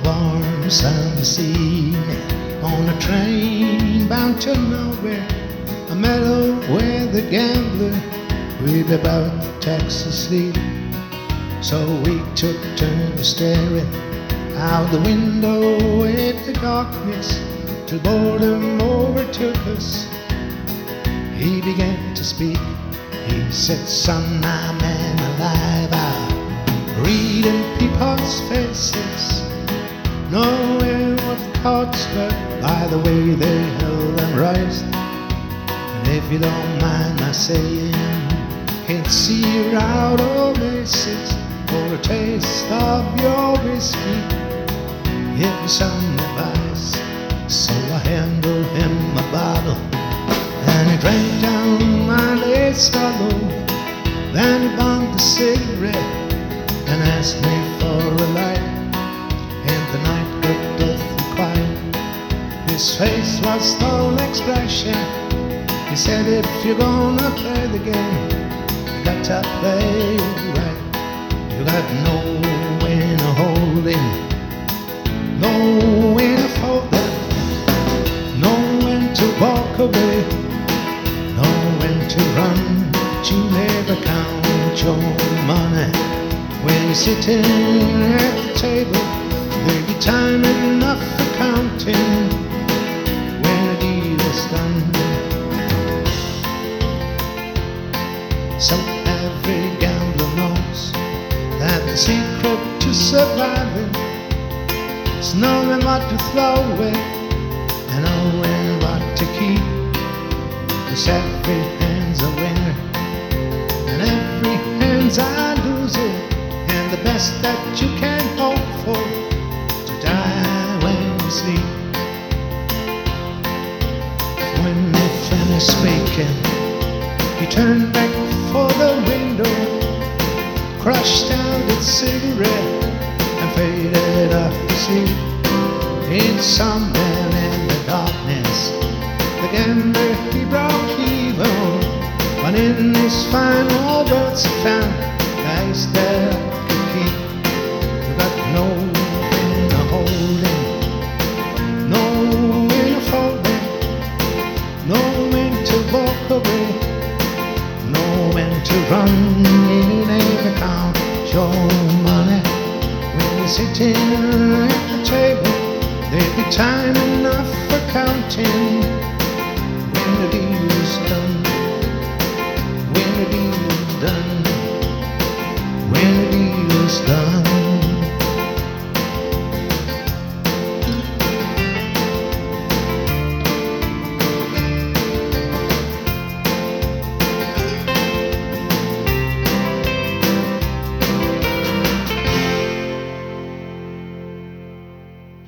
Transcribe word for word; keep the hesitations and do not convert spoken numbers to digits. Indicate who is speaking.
Speaker 1: warm summer's evening on a train bound to nowhere, a meadow where the gambler read about Texas lead. So we took turns staring out the window in the darkness till boredom overtook us. He began to speak. He said, "Son, I'm man alive. I read in people's faces, knowing what thoughts were by the way they held them raised. And if you don't mind my saying, can't see your out oasis for a taste of your whiskey. Give me some advice." So I handed him a bottle, and he drank down my lace fellow. Then he bummed the cigarette and asked me for a light. And the night got deathly quiet. His face was all expression. He said, "If you're gonna play the game, you got to play it right. You got to know when to hold him, know when to fold him, know when to walk away, know when to run, but you never count your money. When you're sitting at the table, there'll be time enough for counting when the deal is done." So every gambler knows that the secret to surviving is knowing what to throw away and knowing what to keep. 'Cause every hand's a winner and every hand's a loser, and the best that you can hope for to die when you sleep. When they finished speaking, he turned back for the window, crushed out his cigarette and faded off to sleep. It's somewhere in the darkness the gambler he broke even, but in his final words he found guys that could keep. You got to know when to hold him, know when to fold him, know when to walk away, know when to run. You never count your money when you're sitting at the table. There'll be time enough for counting when the deal's done, when the deal's done.